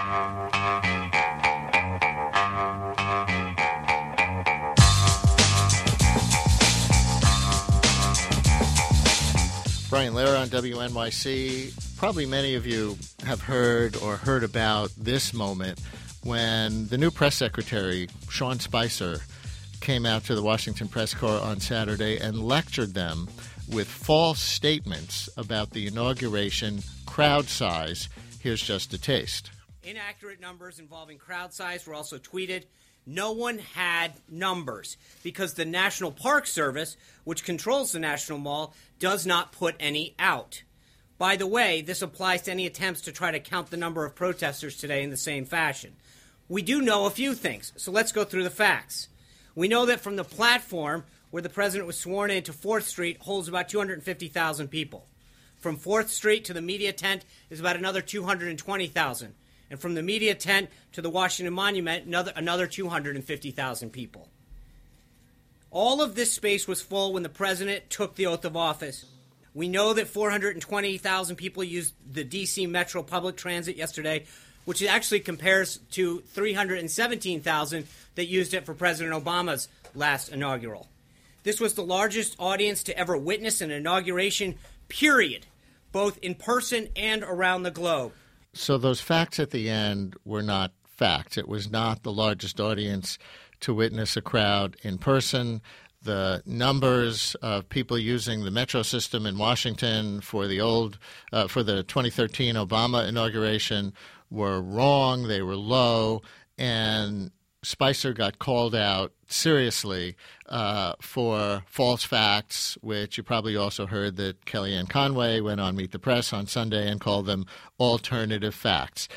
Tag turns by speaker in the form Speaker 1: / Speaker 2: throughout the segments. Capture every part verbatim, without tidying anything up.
Speaker 1: Brian Lehrer on W N Y C. Probably many of you have heard or heard about this moment when the new press secretary, Sean Spicer, came out to the Washington Press Corps on Saturday and lectured them with false statements about the inauguration crowd size. Here's just a taste.
Speaker 2: Inaccurate numbers involving crowd size were also tweeted. No one had numbers because the National Park Service, which controls the National Mall, does not put any out. By the way, this applies to any attempts to try to count the number of protesters today in the same fashion. We do know a few things, so let's go through the facts. We know that from the platform where the president was sworn in to fourth Street holds about two hundred fifty thousand people. From fourth Street to the media tent is about another two hundred twenty thousand. And from the media tent to the Washington Monument, another, another two hundred fifty thousand people. All of this space was full when the president took the oath of office. We know that four hundred twenty thousand people used the D C Metro public transit yesterday, which actually compares to three hundred seventeen thousand that used it for President Obama's last inaugural. This was the largest audience to ever witness an inauguration, period, both in person and around the globe.
Speaker 1: So those facts at the end were not facts. It was not the largest audience to witness a crowd in person. The numbers of people using the metro system in Washington for the old, uh, for the twenty thirteen Obama inauguration were wrong. They were low, and Spicer got called out seriously uh, for false facts, which you probably also heard that Kellyanne Conway went on Meet the Press on Sunday and called them alternative facts.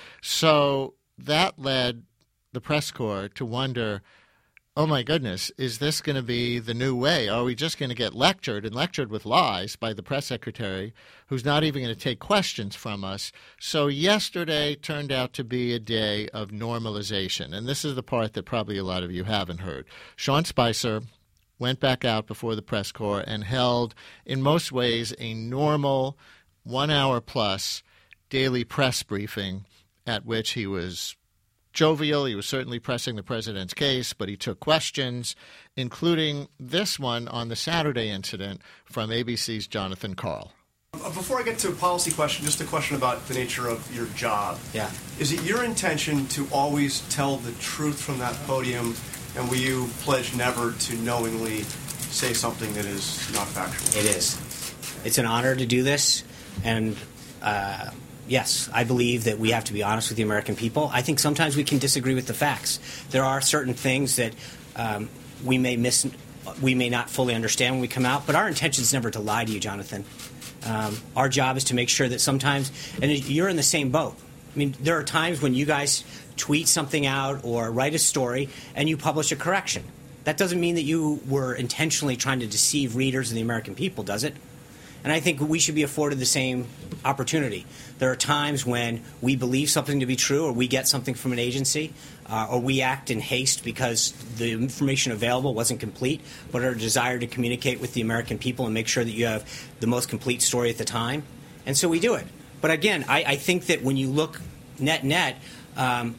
Speaker 1: So that led the press corps to wonder, oh my goodness, is this going to be the new way? Are we just going to get lectured and lectured with lies by the press secretary who's not even going to take questions from us? So yesterday turned out to be a day of normalization. And this is the part that probably a lot of you haven't heard. Sean Spicer went back out before the press corps and held, in most ways, a normal one-hour-plus daily press briefing at which he was jovial. He was certainly pressing the president's case, but he took questions, including this one on the Saturday incident from A B C's Jonathan Karl.
Speaker 3: Before I get to a policy question, just a question about the nature of your job.
Speaker 2: Yeah.
Speaker 3: Is it your intention to always tell the truth from that podium, and will you pledge never to knowingly say something that is not factual?
Speaker 2: It is. It's an honor to do this, and uh, yes, I believe that we have to be honest with the American people. I think sometimes we can disagree with the facts. There are certain things that um, we may miss, we may not fully understand when we come out, but our intention is never to lie to you, Jonathan. Um, our job is to make sure that sometimes, and you're in the same boat. I mean, there are times when you guys tweet something out or write a story and you publish a correction. That doesn't mean that you were intentionally trying to deceive readers and the American people, does it? And I think we should be afforded the same opportunity. There are times when we believe something to be true, or we get something from an agency, uh, or we act in haste because the information available wasn't complete, but our desire to communicate with the American people and make sure that you have the most complete story at the time. And so we do it. But again, I, I think that when you look net-net, um,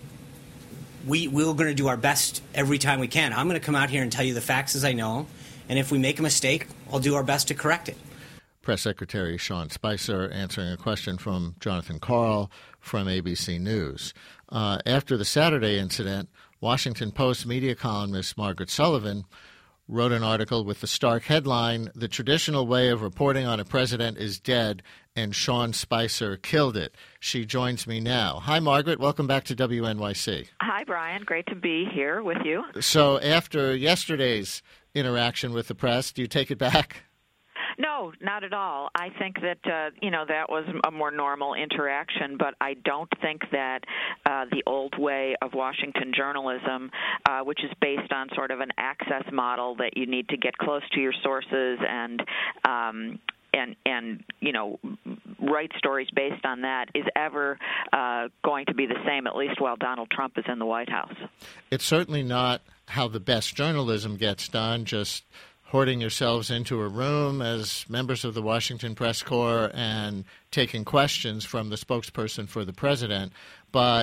Speaker 2: we, we're going to do our best every time we can. I'm going to come out here and tell you the facts as I know them, and if we make a mistake, I'll do our best to correct it.
Speaker 1: Press Secretary Sean Spicer answering a question from Jonathan Karl from A B C News. Uh, after the Saturday incident, Washington Post media columnist Margaret Sullivan wrote an article with the stark headline, "The traditional way of reporting on a president is dead, and Sean Spicer killed it." She joins me now. Hi, Margaret. Welcome back to W N Y C.
Speaker 4: Hi, Brian. Great to be here with you.
Speaker 1: So after yesterday's interaction with the press, do you take it back?
Speaker 4: No, not at all. I think that, uh, you know, that was a more normal interaction, but I don't think that uh, the old way of Washington journalism, uh, which is based on sort of an access model that you need to get close to your sources and um, and, and, you know, write stories based on that, is ever uh, going to be the same, at least while Donald Trump is in the White House.
Speaker 1: It's certainly not how the best journalism gets done, just hoarding yourselves into a room as members of the Washington Press Corps and taking questions from the spokesperson for the president. But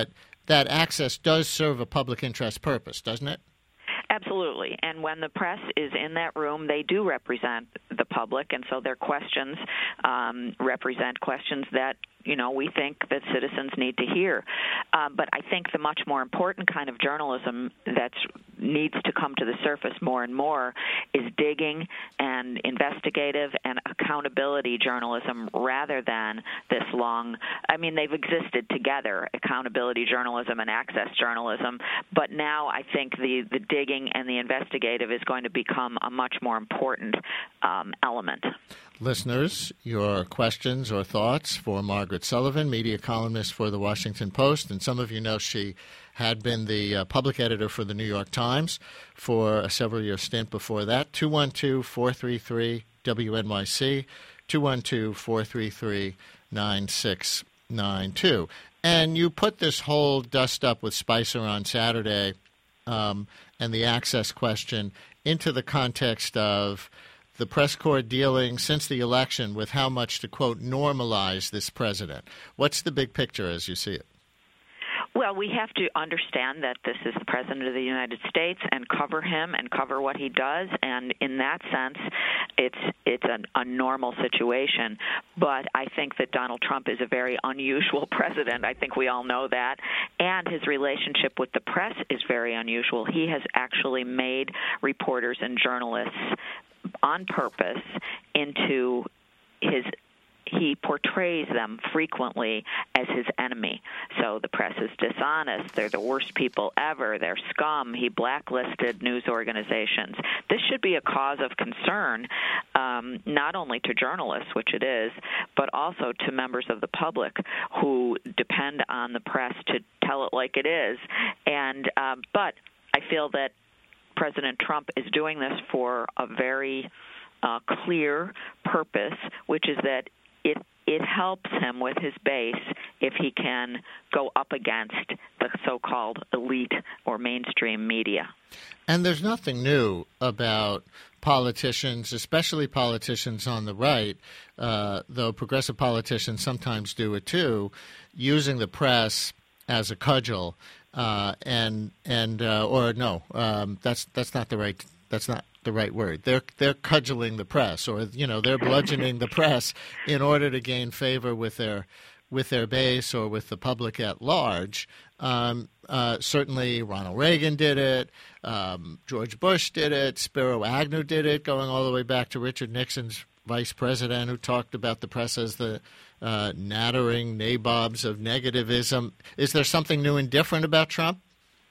Speaker 1: that access does serve a public interest purpose, doesn't it?
Speaker 4: Absolutely. And when the press is in that room, they do represent the public, and so their questions um, represent questions that, you know, we think that citizens need to hear. Um, but I think the much more important kind of journalism that needs to come to the surface more and more is digging and investigative and accountability journalism rather than this long, I mean, they've existed together, accountability journalism and access journalism, but now I think the, the digging and the investigative is going to become a much more important um, element.
Speaker 1: Listeners, your questions or thoughts for Margaret Sullivan, media columnist for The Washington Post, and some of you know she had been the uh, public editor for The New York Times for a several-year stint before that. two one two, four three three, W N Y C, two one two, four three three, nine six nine two. And you put this whole dust-up with Spicer on Saturday um, and the access question into the context of the press corps dealing since the election with how much to, quote, normalize this president. What's the big picture as you see it?
Speaker 4: Well, we have to understand that this is the President of the United States and cover him and cover what he does. And in that sense, it's it's an, a normal situation. But I think that Donald Trump is a very unusual president. I think we all know that. And his relationship with the press is very unusual. He has actually made reporters and journalists on purpose into his he portrays them frequently as his enemy. So the press is dishonest. They're the worst people ever. They're scum. He blacklisted news organizations. This should be a cause of concern, um, not only to journalists, which it is, but also to members of the public who depend on the press to tell it like it is. And um, but I feel that President Trump is doing this for a very uh, clear purpose, which is that it it helps him with his base if he can go up against the so-called elite or mainstream media.
Speaker 1: And there's nothing new about politicians, especially politicians on the right, uh, though progressive politicians sometimes do it too, using the press as a cudgel. Uh, and and uh, or no, um, that's that's not the right that's not the right word. They're they're cudgeling the press, or you know, they're bludgeoning the press in order to gain favor with their with their base or with the public at large. Um, uh, certainly, Ronald Reagan did it. Um, George Bush did it. Spiro Agnew did it, going all the way back to Richard Nixon's vice president, who talked about the press as the uh, nattering nabobs of negativism. Is there something new and different about Trump?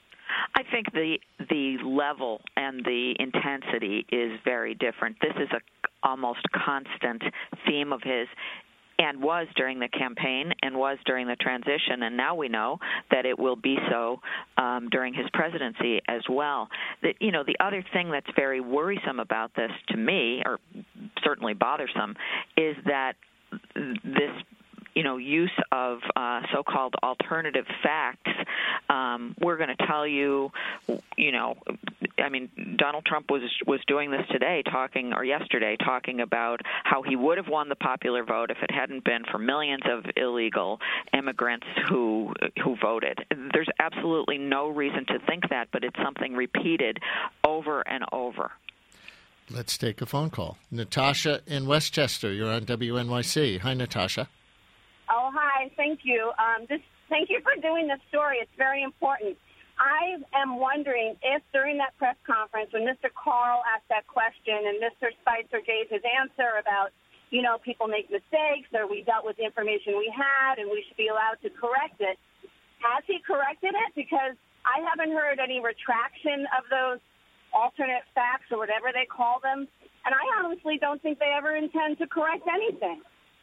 Speaker 4: I think the the level and the intensity is very different. This is a almost constant theme of his, and was during the campaign and was during the transition, and now we know that it will be so um, during his presidency as well. That, you know, the other thing that's very worrisome about this to me, or certainly bothersome, is that this, you know, use of uh, so-called alternative facts. Um, we're going to tell you, you know, I mean, Donald Trump was was doing this today, talking or yesterday, talking about how he would have won the popular vote if it hadn't been for millions of illegal immigrants who who voted. There's absolutely no reason to think that, but it's something repeated over and over.
Speaker 1: Let's take a phone call. Natasha in Westchester, you're on W N Y C. Hi, Natasha.
Speaker 5: Oh, hi. Thank you. Um, this, thank you for doing this story. It's very important. I am wondering if during that press conference when Mister Karl asked that question and Mister Spicer gave his answer about, you know, people make mistakes or we dealt with the information we had and we should be allowed to correct it, has he corrected it? Because I haven't heard any retraction of those alternate facts or whatever they call them, and I honestly don't think they ever intend to correct anything.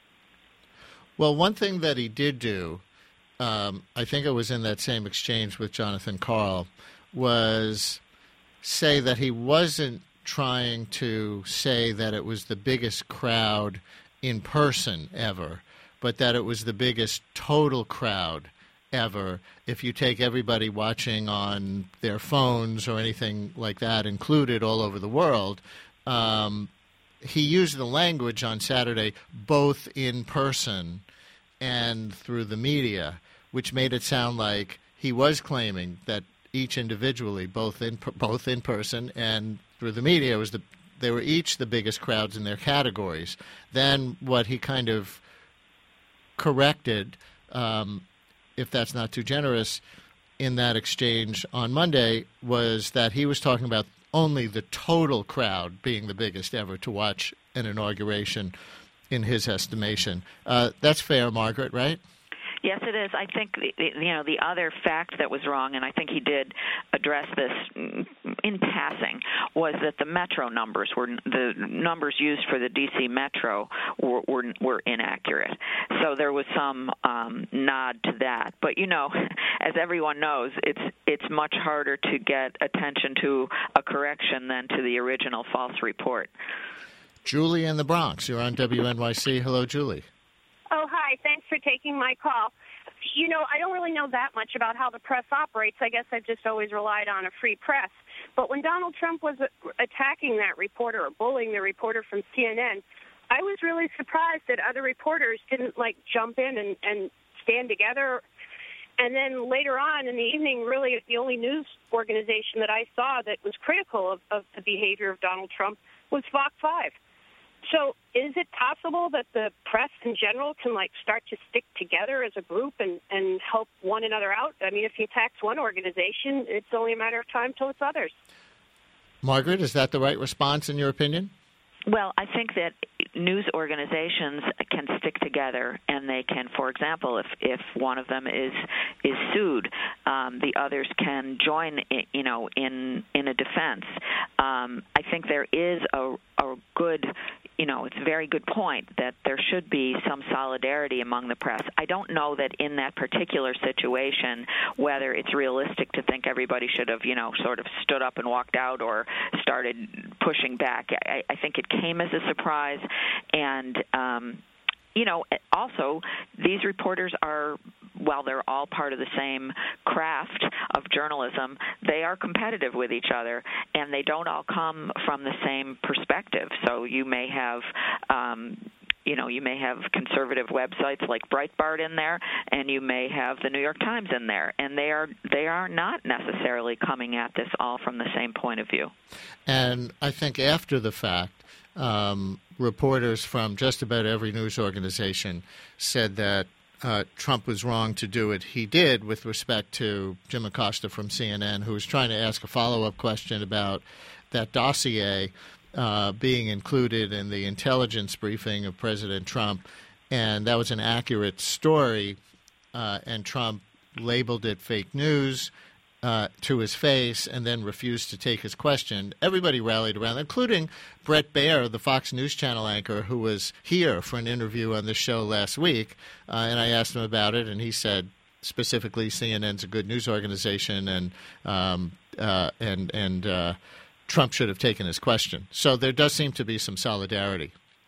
Speaker 1: Well, one thing that he did do, um, I think it was in that same exchange with Jonathan Karl, was say that he wasn't trying to say that it was the biggest crowd in person ever, but that it was the biggest total crowd ever if you take everybody watching on their phones or anything like that included all over the world. Um, he used the language on Saturday both in person and through the media, which made it sound like he was claiming that each individually, both in both in person and through the media, was the they were each the biggest crowds in their categories. Then what he kind of corrected, um, if that's not too generous, in that exchange on Monday was that he was talking about only the total crowd being the biggest ever to watch an inauguration in his estimation. Uh, that's fair, Margaret, right?
Speaker 4: Yes, it is. I think, you know, the other fact that was wrong, and I think he did address this in passing, was that the metro numbers were the numbers used for the D C metro were were, were inaccurate. So there was some um, nod to that. But you know, as everyone knows, it's it's much harder to get attention to a correction than to the original false report.
Speaker 1: Julie in the Bronx, you're on W N Y C. Hello, Julie.
Speaker 5: Oh, hi. Thanks for taking my call. You know, I don't really know that much about how the press operates. I guess I've just always relied on a free press. But when Donald Trump was attacking that reporter or bullying the reporter from C N N, I was really surprised that other reporters didn't, like, jump in and, and stand together. And then later on in the evening, really the only news organization that I saw that was critical of, of the behavior of Donald Trump was Fox five. So is it possible that the press in general can, like, start to stick together as a group and, and help one another out? I mean, if he attacks one organization, it's only a matter of time till it's others.
Speaker 1: Margaret, is that the right response in your opinion?
Speaker 4: Well, I think that news organizations can stick together, and they can, for example, if, if one of them is is sued, um, the others can join, you know, in in a defense. Um, I think there is a, a good, you know, it's a very good point that there should be some solidarity among the press. I don't know that in that particular situation whether it's realistic to think everybody should have, you know, sort of stood up and walked out or started pushing back. I, I think it came as a surprise, and um, you know, also these reporters are, while they're all part of the same craft of journalism, they are competitive with each other, and they don't all come from the same perspective. So you may have um, you know, you may have conservative websites like Breitbart in there, and you may have the New York Times in there, and they are they are not necessarily coming at this all from the same point of view.
Speaker 1: And I think after the fact, um, reporters from just about every news organization said that uh, Trump was wrong to do what he did with respect to Jim Acosta from C N N, who was trying to ask a follow-up question about that dossier Uh, being included in the intelligence briefing of President Trump, and that was an accurate story, uh, and Trump labeled it fake news uh, to his face and then refused to take his question. Everybody rallied around, including Bret Baier, the Fox News Channel anchor, who was here for an interview on this show last week, uh, and I asked him about it, and he said specifically C N N's a good news organization, and um, uh, and and uh, Trump should have taken his question. So there does seem to be some solidarity.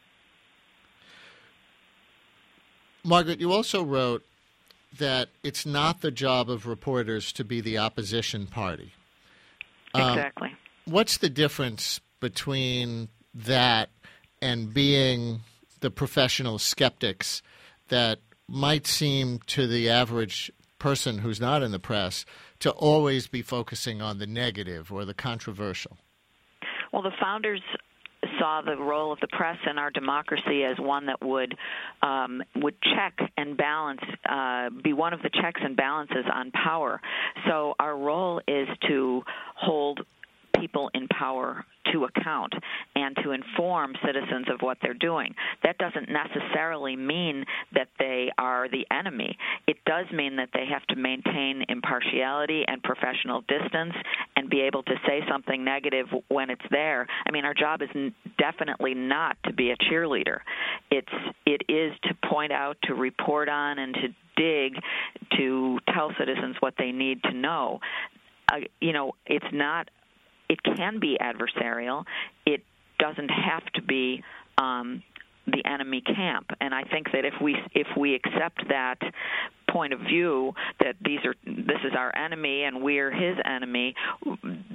Speaker 1: Margaret, you also wrote that it's not the job of reporters to be the opposition party.
Speaker 4: Exactly.
Speaker 1: Um, what's the difference between that and being the professional skeptics that might seem to the average person who's not in the press to always be focusing on the negative or the controversial?
Speaker 4: Well, the founders saw the role of the press in our democracy as one that would um, would check and balance, uh, be one of the checks and balances on power. So our role is to hold people in power to account and to inform citizens of what they're doing. That doesn't necessarily mean that they are the enemy. It does mean that they have to maintain impartiality and professional distance and be able to say something negative when it's there. I mean, our job is n- definitely not to be a cheerleader. It's it is to point out, to report on, and to dig, to tell citizens what they need to know. Uh, you know, it's not It can be adversarial. It doesn't have to be um, the enemy camp. And I think that if we if we accept that point of view, that these are this is our enemy and we're his enemy,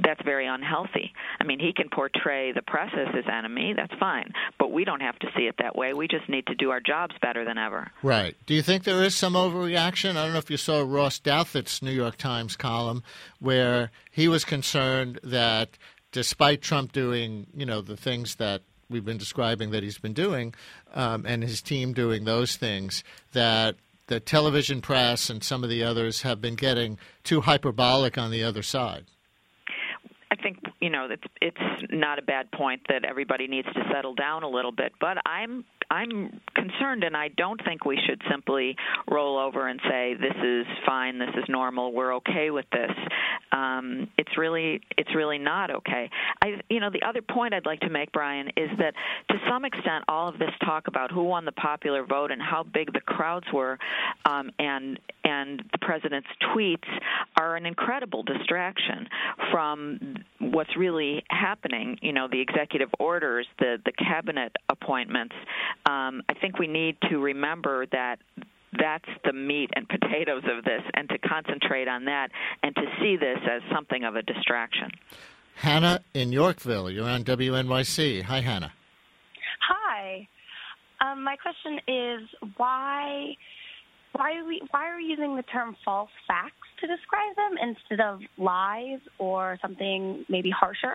Speaker 4: that's very unhealthy. I mean, he can portray the press as his enemy. That's fine. But we don't have to see it that way. We just need to do our jobs better than ever.
Speaker 1: Right. Do you think there is some overreaction? I don't know if you saw Ross Douthat's New York Times column where he was concerned that despite Trump doing, you know, the things that we've been describing that he's been doing um, and his team doing those things, that the television press and some of the others have been getting too hyperbolic on the other side.
Speaker 4: I think, you know, it's, it's not a bad point that everybody needs to settle down a little bit. But I'm I'm concerned, and I don't think we should simply roll over and say this is fine, this is normal, we're okay with this. Um, it's really it's really not okay. I, you know, the other point I'd like to make, Brian, is that to some extent all of this talk about who won the popular vote and how big the crowds were, um, and and the president's tweets are an incredible distraction from what's really happening. You know, the executive orders, the the cabinet appointments. Um, I think we need to remember that that's the meat and potatoes of this, and to concentrate on that and to see this as something of a distraction.
Speaker 1: Hannah in Yorkville, you're on W N Y C. Hi, Hannah.
Speaker 6: Hi. Um, my question is why why are we why are we using the term false facts to describe them instead of lies or something maybe harsher?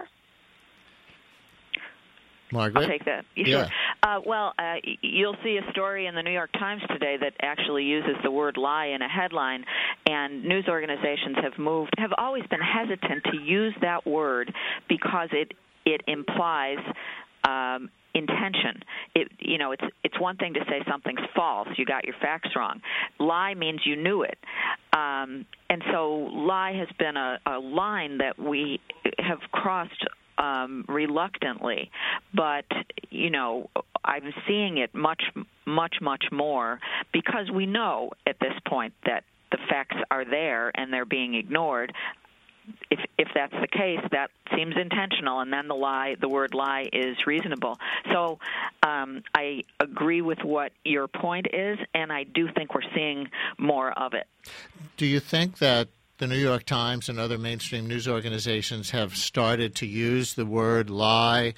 Speaker 1: Margaret?
Speaker 4: I'll take that. Sure.
Speaker 1: Yeah.
Speaker 4: Uh, well, uh, you'll see a story in the New York Times today that actually uses the word lie in a headline, and news organizations have moved, have always been hesitant to use that word because it it implies um, intention. It, you know, it's it's one thing to say something's false. You got your facts wrong. Lie means you knew it. Um, and so lie has been a, a line that we have crossed Um, reluctantly, but, you know, I'm seeing it much, much, much more because we know at this point that the facts are there and they're being ignored. If if that's the case, that seems intentional, and then the lie, the word lie, is reasonable. So um, I agree with what your point is, and I do think we're seeing more of it.
Speaker 1: Do you think that the New York Times and other mainstream news organizations have started to use the word lie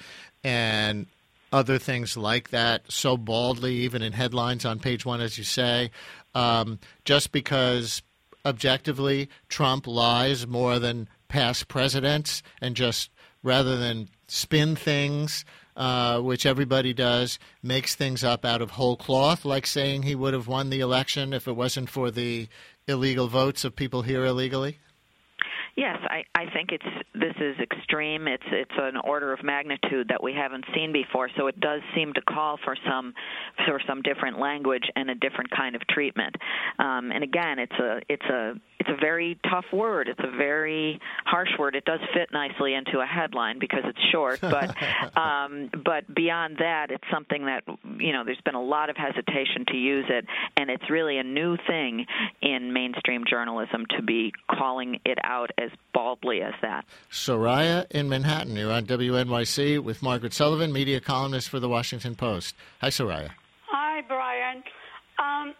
Speaker 1: and other things like that so baldly, even in headlines on page one, as you say, um, just because objectively Trump lies more than past presidents, and just rather than spin things, uh, which everybody does, makes things up out of whole cloth, like saying he would have won the election if it wasn't for the illegal votes of people here illegally?
Speaker 4: Yes, I, I think it's this is extreme. It's it's an order of magnitude that we haven't seen before. So it does seem to call for some for some different language and a different kind of treatment. Um, and again, it's a it's a it's a very tough word. It's a very harsh word. It does fit nicely into a headline because it's short. But um, but beyond that, it's something that, you know, there's been a lot of hesitation to use it, and it's really a new thing in mainstream journalism to be calling it out as baldly as that.
Speaker 1: Soraya in Manhattan, you're on W N Y C with Margaret Sullivan, media columnist for The Washington Post. Hi, Soraya.
Speaker 7: Hi, Brian. Um,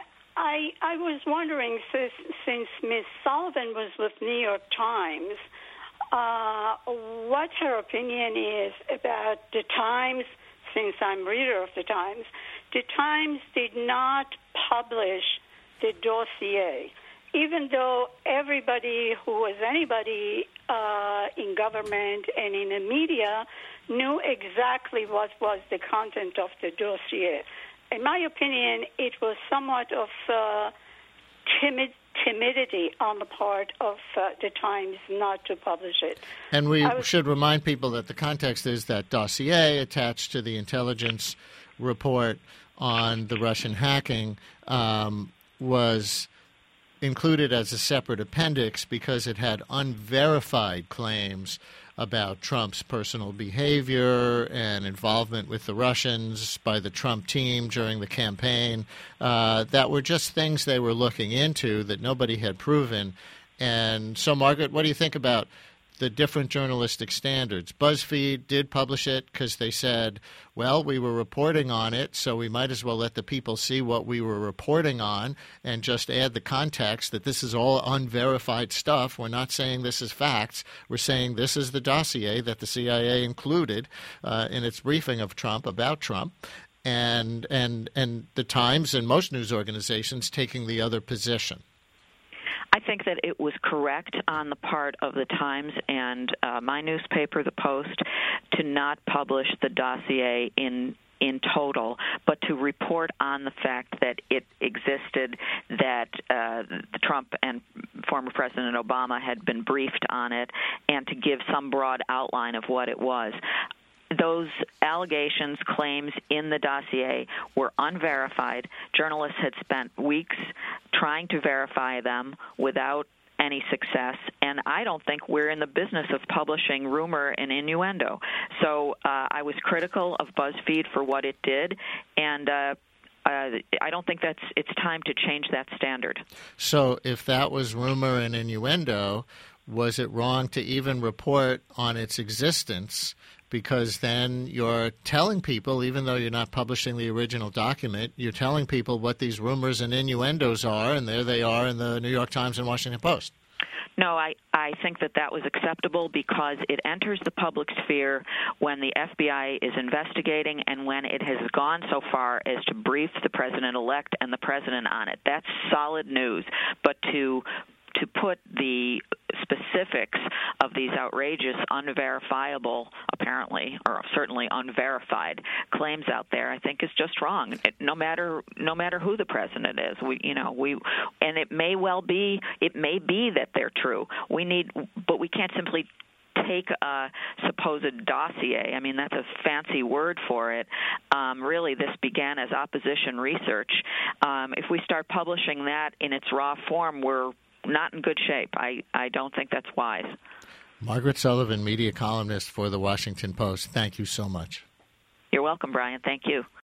Speaker 7: I I was wondering, since, since Miz Sullivan was with New York Times, uh, what her opinion is about the Times, since I'm reader of the Times. The Times did not publish the dossier, even though everybody who was anybody uh, in government and in the media knew exactly what was the content of the dossier. In my opinion, it was somewhat of uh, timid timidity on the part of uh, the Times not to publish it.
Speaker 1: And we
Speaker 7: was,
Speaker 1: should remind people that the context is that dossier attached to the intelligence report on the Russian hacking um, was included as a separate appendix because it had unverified claims about Trump's personal behavior and involvement with the Russians by the Trump team during the campaign uh, that were just things they were looking into that nobody had proven. And so, Margaret, what do you think about the different journalistic standards. BuzzFeed did publish it because they said, well, we were reporting on it, so we might as well let the people see what we were reporting on and just add the context that this is all unverified stuff. We're not saying this is facts. We're saying this is the dossier that the C I A included uh, in its briefing of Trump about Trump. And, and, and the Times and most news organizations taking the other position.
Speaker 4: I think that it was correct on the part of the Times and uh, my newspaper, The Post, to not publish the dossier in in total, but to report on the fact that it existed, that uh, Trump and former President Obama had been briefed on it, and to give some broad outline of what it was. Those allegations, claims in the dossier were unverified. Journalists had spent weeks trying to verify them without any success, and I don't think we're in the business of publishing rumor and innuendo. So uh, I was critical of BuzzFeed for what it did, and uh, uh, I don't think that's it's time to change that standard.
Speaker 1: So if that was rumor and innuendo, was it wrong to even report on its existence? Because then you're telling people, even though you're not publishing the original document, you're telling people what these rumors and innuendos are, and there they are in the New York Times and Washington Post.
Speaker 4: No, I, I think that that was acceptable because it enters the public sphere when the F B I is investigating and when it has gone so far as to brief the president-elect and the president on it. That's solid news. But to to put the specifics of these outrageous, unverifiable, apparently, or certainly unverified claims out there, I think is just wrong. It, no matter no matter who the president is, we you know we, and it may well be it may be that they're true. We need, but we can't simply take a supposed dossier. I mean, that's a fancy word for it. Um, really, this began as opposition research. Um, if we start publishing that in its raw form, we're not in good shape. I, I don't think that's wise.
Speaker 1: Margaret Sullivan, media columnist for The Washington Post. Thank you so much.
Speaker 4: You're welcome, Brian. Thank you.